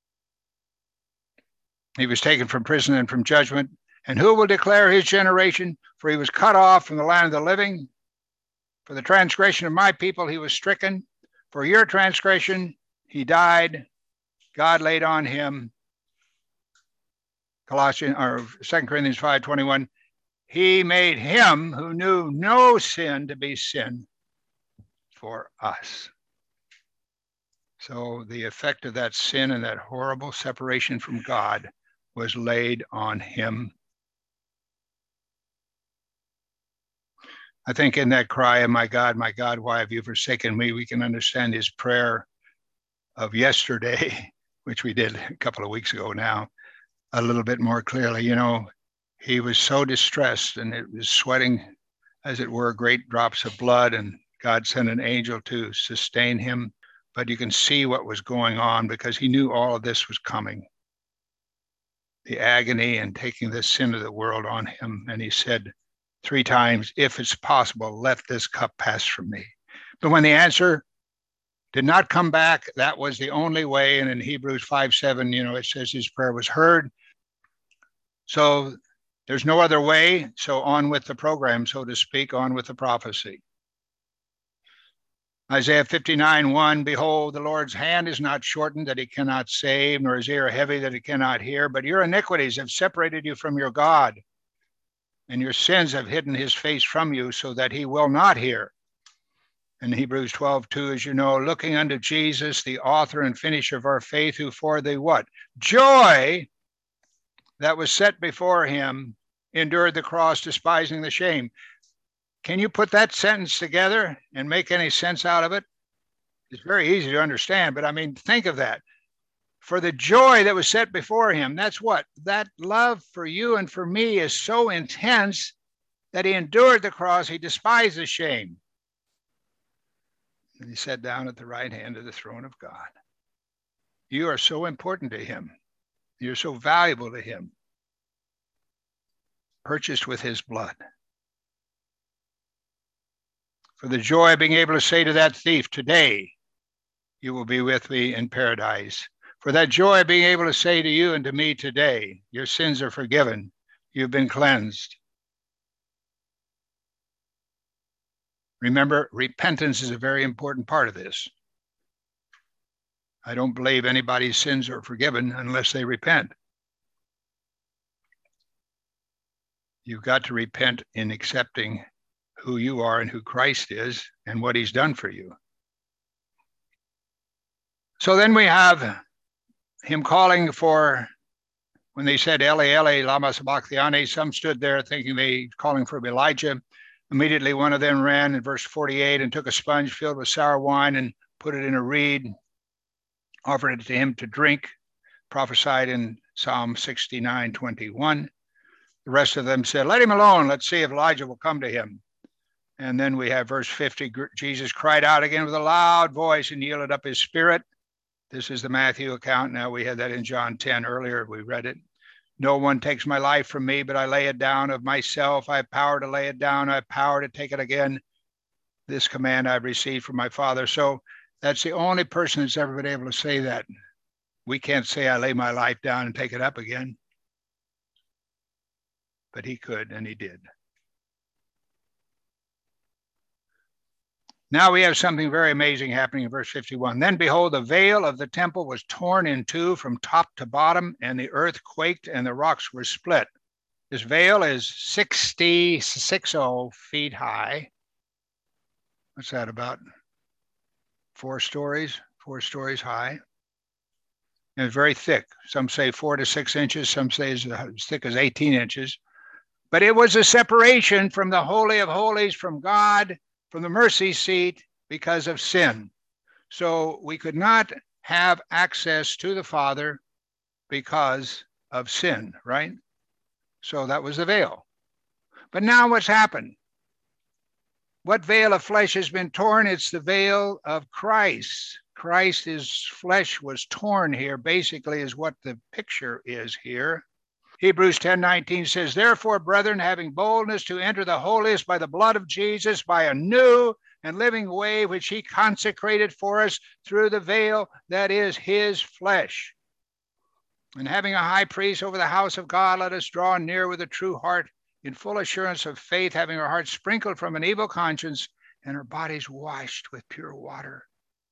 He was taken from prison and from judgment. And who will declare his generation? For he was cut off from the land of the living. For the transgression of my people, he was stricken. For your transgression, he died. God laid on him. Colossians or Second Corinthians five twenty-one. He made him who knew no sin to be sin for us. So the effect of that sin and that horrible separation from God was laid on him. I think in that cry of my God, my God, why have you forsaken me? We can understand his prayer of yesterday, which we did a couple of weeks ago now, a little bit more clearly. You know, he was so distressed and it was sweating, as it were, great drops of blood, and God sent an angel to sustain him. But you can see what was going on because he knew all of this was coming. The agony and taking the sin of the world on him. And he said three times, if it's possible, let this cup pass from me. But when the answer did not come back, that was the only way. And in Hebrews five seven, you know, it says his prayer was heard. So there's no other way. So on with the program, so to speak, on with the prophecy. Isaiah fifty-nine one, behold, the Lord's hand is not shortened that he cannot save, nor his ear heavy that he cannot hear, but your iniquities have separated you from your God, and your sins have hidden his face from you so that he will not hear. In Hebrews twelve two, as you know, looking unto Jesus, the author and finisher of our faith, who for the what? Joy that was set before him endured the cross, despising the shame. Can you put that sentence together and make any sense out of it? It's very easy to understand, but I mean, think of that. For the joy that was set before him, that's what? That love for you and for me is so intense that he endured the cross, he despised the shame. And he sat down at the right hand of the throne of God. You are so important to him. You're so valuable to him. Purchased with his blood. For the joy of being able to say to that thief, today you will be with me in paradise. For that joy of being able to say to you and to me today, your sins are forgiven. You've been cleansed. Remember, repentance is a very important part of this. I don't believe anybody's sins are forgiven unless they repent. You've got to repent in accepting who you are and who Christ is and what he's done for you. So then we have him calling for, when they said, Eli, Eli, lama sabachthani, some stood there thinking they calling for Elijah. Immediately one of them ran in verse forty-eight and took a sponge filled with sour wine and put it in a reed, offered it to him to drink, prophesied in Psalm sixty-nine twenty-one. The rest of them said, let him alone. Let's see if Elijah will come to him. And then we have verse fifty. Jesus cried out again with a loud voice and yielded up his spirit. This is the Matthew account. Now we had that in John ten earlier. We read it. No one takes my life from me, but I lay it down of myself. I have power to lay it down. I have power to take it again. This command I've received from my Father. So that's the only person that's ever been able to say that. We can't say I lay my life down and take it up again. But he could, and he did. Now we have something very amazing happening in verse fifty-one. Then behold, the veil of the temple was torn in two from top to bottom, and the earth quaked, and the rocks were split. This veil is sixty-six feet high. What's that, about four stories? Four stories high. And it's very thick. Some say four to six inches. Some say as thick as eighteen inches. But it was a separation from the Holy of Holies, from God, from the mercy seat, because of sin. So we could not have access to the Father because of sin, right? So that was the veil. But now what's happened? What veil of flesh has been torn? It's the veil of Christ. Christ, his flesh was torn here, basically is what the picture is here. Hebrews ten nineteen says, therefore, brethren, having boldness to enter the holiest by the blood of Jesus, by a new and living way which he consecrated for us through the veil that is his flesh. And having a high priest over the house of God, let us draw near with a true heart, in full assurance of faith, having our hearts sprinkled from an evil conscience and our bodies washed with pure water.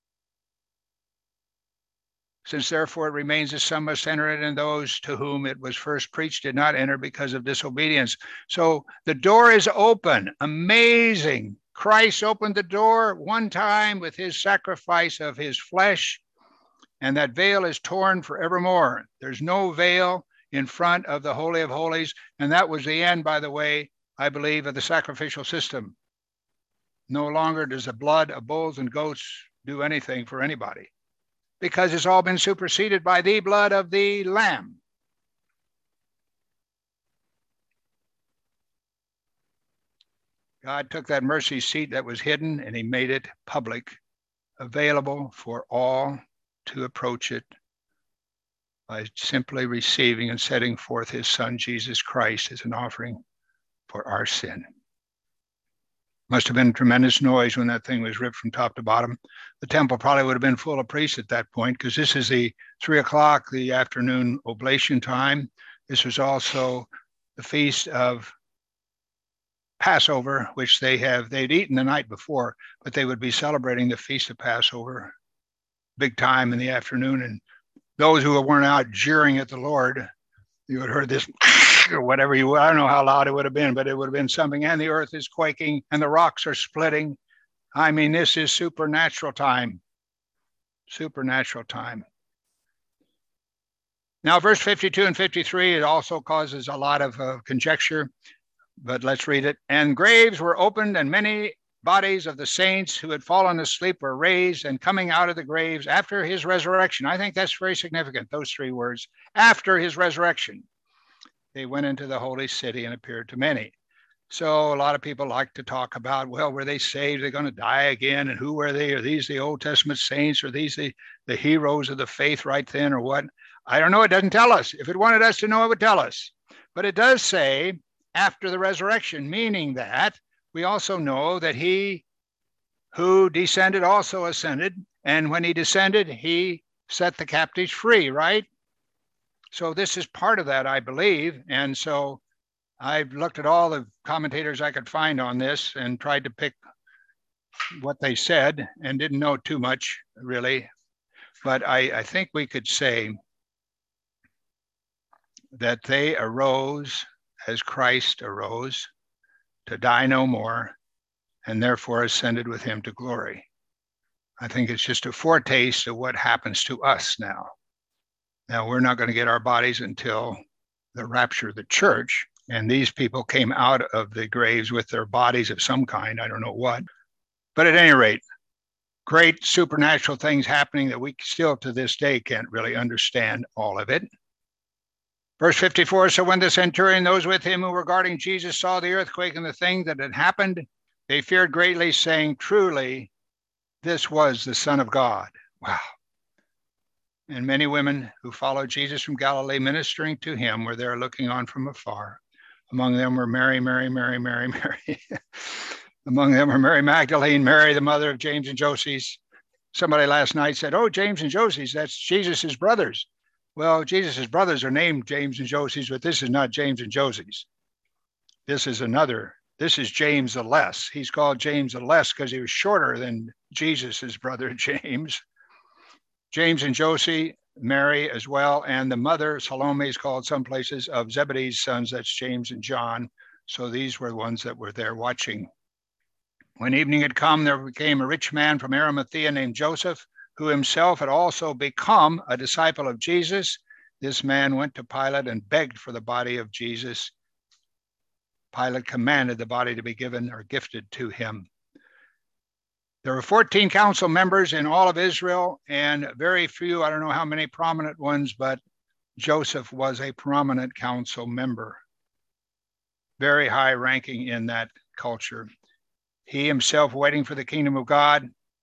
Since therefore it remains that some must enter it, and those to whom it was first preached did not enter because of disobedience. So the door is open. Amazing. Christ opened the door one time with his sacrifice of his flesh, and that veil is torn forevermore. There's no veil in front of the Holy of Holies, and that was the end, by the way, I believe, of the sacrificial system. No longer does the blood of bulls and goats do anything for anybody, because it's all been superseded by the blood of the Lamb. God took that mercy seat that was hidden and he made it public, available for all to approach it by simply receiving and setting forth his Son, Jesus Christ, as an offering for our sin. Must have been tremendous noise when that thing was ripped from top to bottom. The temple probably would have been full of priests at that point, because this is the three o'clock, the afternoon oblation time. This was also the feast of Passover, which they have, they'd eaten the night before, but they would be celebrating the feast of Passover big time in the afternoon. And those who weren't out jeering at the Lord, you would have heard this or whatever you, I don't know how loud it would have been, but it would have been something. And the earth is quaking and the rocks are splitting. I mean, this is supernatural time, supernatural time. Now, verse fifty-two and fifty-three, it also causes a lot of uh, conjecture, but let's read it. And graves were opened, and many bodies of the saints who had fallen asleep were raised, and coming out of the graves after his resurrection. I think that's very significant, those three words. After his resurrection, they went into the holy city and appeared to many. So a lot of people like to talk about, well, were they saved? They're going to die again. And who were they? Are these the Old Testament saints? Are these the, the heroes of the faith right then, or what? I don't know. It doesn't tell us. If it wanted us to know, it would tell us. But it does say after the resurrection, meaning that we also know that he who descended also ascended. And when he descended, he set the captives free, right? So this is part of that, I believe. And so I've looked at all the commentators I could find on this and tried to pick what they said and didn't know too much, really. But I, I think we could say that they arose as Christ arose to die no more, and therefore ascended with him to glory. I think it's just a foretaste of what happens to us now. Now, we're not going to get our bodies until the rapture of the church. And these people came out of the graves with their bodies of some kind, I don't know what. But at any rate, great supernatural things happening that we still to this day can't really understand all of it. Verse fifty-four, so when the centurion, those with him who were guarding Jesus, saw the earthquake and the thing that had happened, they feared greatly, saying, truly, this was the Son of God. Wow. And many women who followed Jesus from Galilee, ministering to him, were there looking on from afar. Among them were Mary, Mary, Mary, Mary, Mary. Among them were Mary Magdalene, Mary, the mother of James and Joses. Somebody last night said, oh, James and Joses, that's Jesus's brothers. Well, Jesus's brothers are named James and Joses, but this is not James and Joses. This is another. This is James the Less. He's called James the Less because he was shorter than Jesus's brother James. James and Josie, Mary as well, and the mother, Salome, is called some places, of Zebedee's sons. That's James and John. So these were the ones that were there watching. When evening had come, there came a rich man from Arimathea named Joseph, who himself had also become a disciple of Jesus. This man went to Pilate and begged for the body of Jesus. Pilate commanded the body to be given or gifted to him. There were fourteen council members in all of Israel, and very few, I don't know how many prominent ones, but Joseph was a prominent council member, very high ranking in that culture. He himself waiting for the kingdom of God.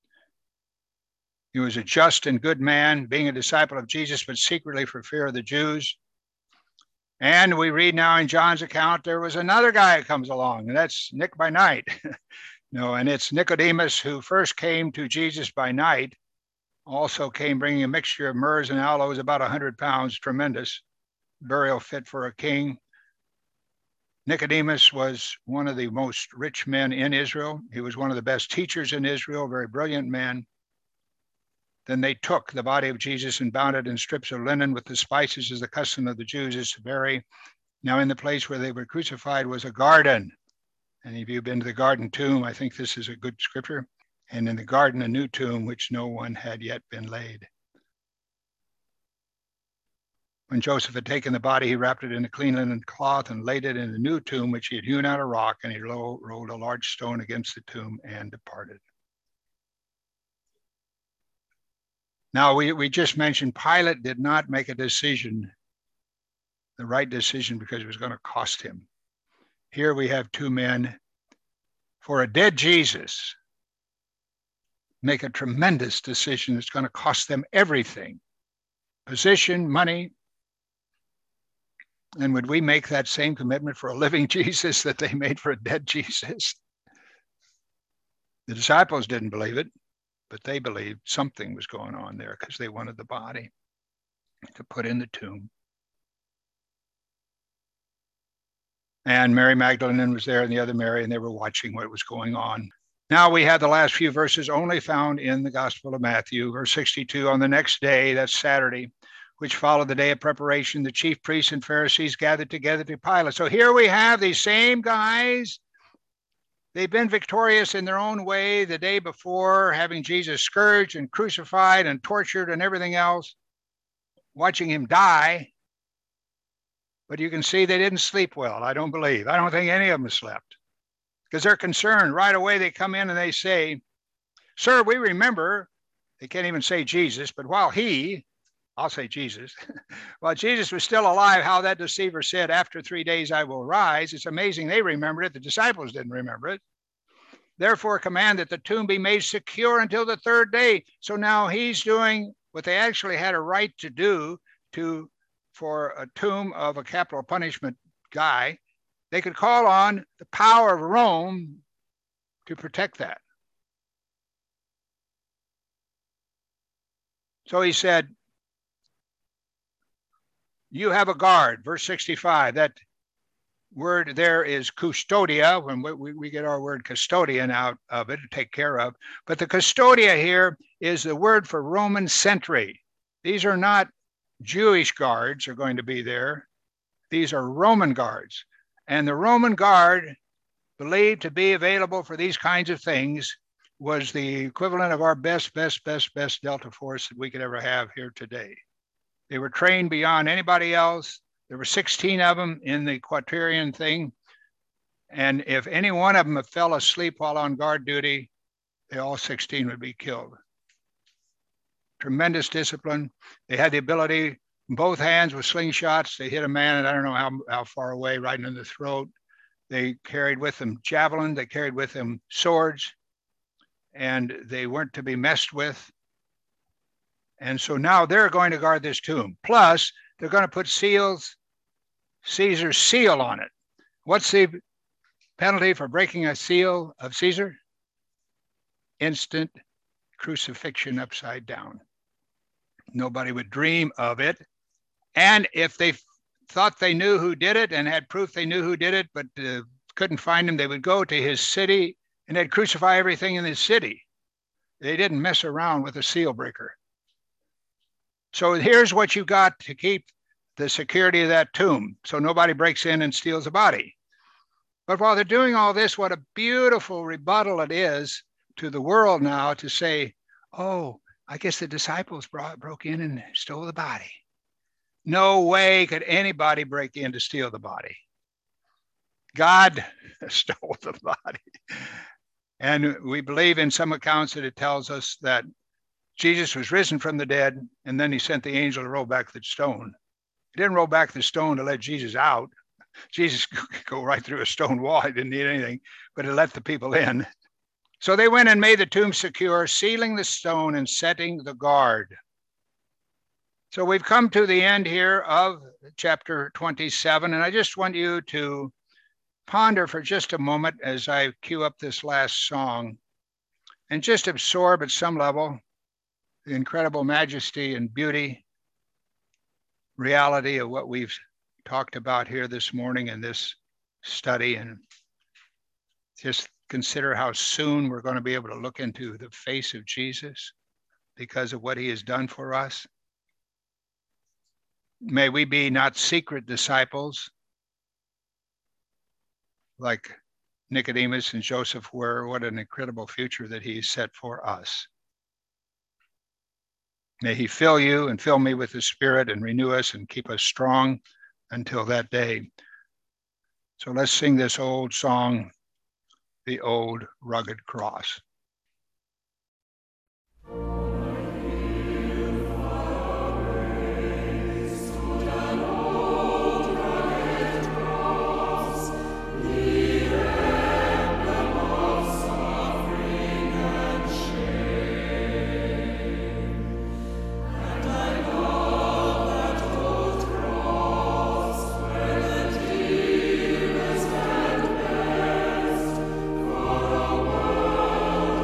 He was a just and good man, being a disciple of Jesus, but secretly for fear of the Jews. And we read now in John's account, there was another guy who comes along, and that's Nick by night. No, and it's Nicodemus, who first came to Jesus by night, also came bringing a mixture of myrrhs and aloes, about one hundred pounds, tremendous, burial fit for a king. Nicodemus was one of the most rich men in Israel. He was one of the best teachers in Israel, a very brilliant man. Then they took the body of Jesus and bound it in strips of linen with the spices, as the custom of the Jews is to bury. Now in the place where they were crucified was a garden. Any of you been to the garden tomb? I think this is a good scripture. And in the garden, a new tomb, which no one had yet been laid. When Joseph had taken the body, he wrapped it in a clean linen cloth and laid it in the new tomb, which he had hewn out of rock, and he rolled a large stone against the tomb and departed. Now, we, we just mentioned Pilate did not make a decision, the right decision, because it was going to cost him. Here we have two men for a dead Jesus make a tremendous decision that's going to cost them everything, position, money. And would we make that same commitment for a living Jesus that they made for a dead Jesus? The disciples didn't believe it, but they believed something was going on there because they wanted the body to put in the tomb. And Mary Magdalene was there and the other Mary, and they were watching what was going on. Now we have the last few verses only found in the Gospel of Matthew, verse sixty-two. On the next day, that's Saturday, which followed the day of preparation, the chief priests and Pharisees gathered together to Pilate. So here we have these same guys. They've been victorious in their own way the day before, having Jesus scourged and crucified and tortured and everything else, watching him die. But you can see they didn't sleep well, I don't believe. I don't think any of them slept because they're concerned. Right away, they come in and they say, sir, we remember, they can't even say Jesus, but while he, I'll say Jesus, while Jesus was still alive, how that deceiver said, after three days I will rise. It's amazing they remembered it. The disciples didn't remember it. Therefore, command that the tomb be made secure until the third day. So now he's doing what they actually had a right to do to for a tomb of a capital punishment guy. They could call on the power of Rome to protect that. So he said, you have a guard, verse sixty-five. That word there is custodia, when we, we get our word custodian out of it, to take care of. But the custodia here is the word for Roman sentry. These are not Jewish guards are going to be there. These are Roman guards. And the Roman guard, believed to be available for these kinds of things, was the equivalent of our best, best, best, best Delta Force that we could ever have here today. They were trained beyond anybody else. There were sixteen of them in the Quaternion thing. And if any one of them fell asleep while on guard duty, they all sixteen would be killed. Tremendous discipline. They had the ability both hands with slingshots. They hit a man, and I don't know how, how far away, right in the throat. They carried with them javelin. They carried with them swords, and they weren't to be messed with. And so now they're going to guard this tomb. Plus, they're going to put seals, Caesar's seal on it. What's the penalty for breaking a seal of Caesar? Instant crucifixion upside down. Nobody would dream of it. And if they thought they knew who did it and had proof they knew who did it, but uh, couldn't find him, they would go to his city and they'd crucify everything in his city. They didn't mess around with a seal breaker. So here's what you got to keep the security of that tomb, so nobody breaks in and steals a body. But while they're doing all this, what a beautiful rebuttal it is to the world now to say, oh, I guess the disciples brought, broke in and stole the body. No way could anybody break in to steal the body. God stole the body. And we believe in some accounts that it tells us that Jesus was risen from the dead, and then he sent the angel to roll back the stone. He didn't roll back the stone to let Jesus out. Jesus could go right through a stone wall. He didn't need anything, but it let the people in. So they went and made the tomb secure, sealing the stone and setting the guard. So we've come to the end here of chapter twenty-seven, and I just want you to ponder for just a moment as I cue up this last song and just absorb at some level the incredible majesty and beauty, reality of what we've talked about here this morning in this study, and just consider how soon we're going to be able to look into the face of Jesus because of what he has done for us. May we be not secret disciples like Nicodemus and Joseph were. What an incredible future that he set for us. May he fill you and fill me with his Spirit and renew us and keep us strong until that day. So let's sing this old song, The Old Rugged Cross. Oh,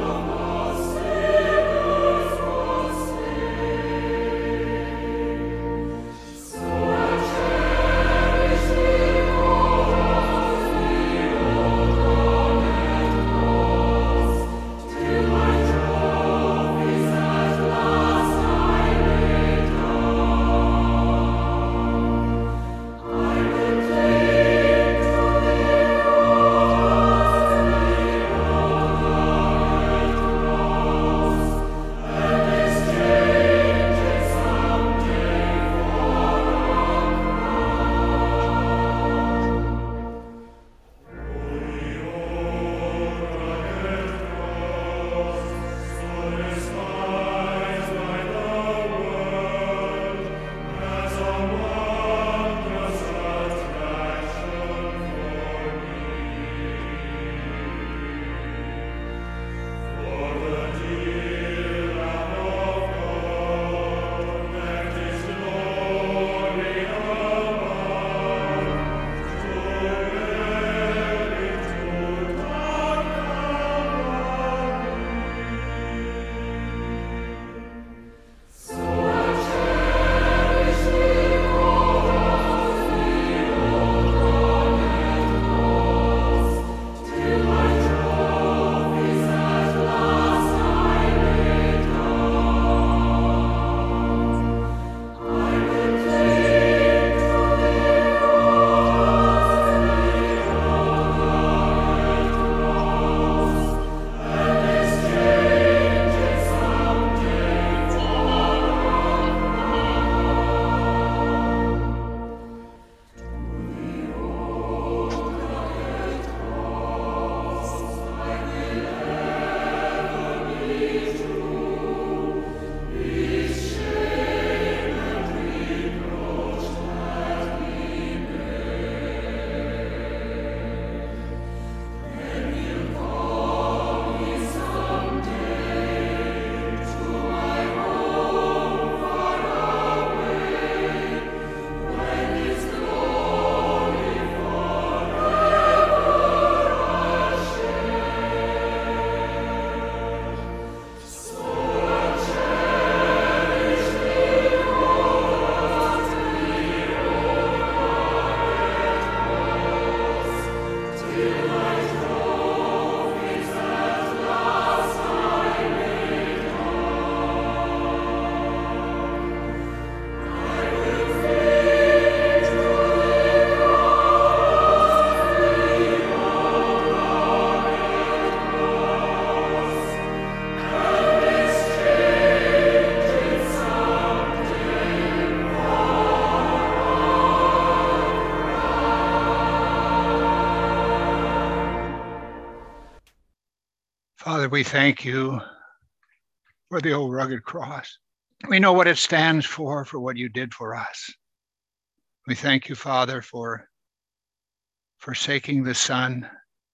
Father, we thank you for the old rugged cross. We know what it stands for, for what you did for us. We thank you, Father, for forsaking the Son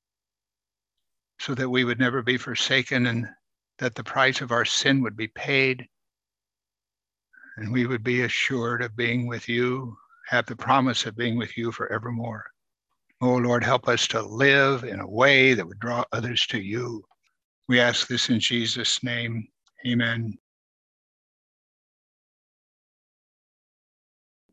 so that we would never be forsaken and that the price of our sin would be paid and we would be assured of being with you, have the promise of being with you forevermore. Oh, Lord, help us to live in a way that would draw others to you. We ask this in Jesus' name. Amen.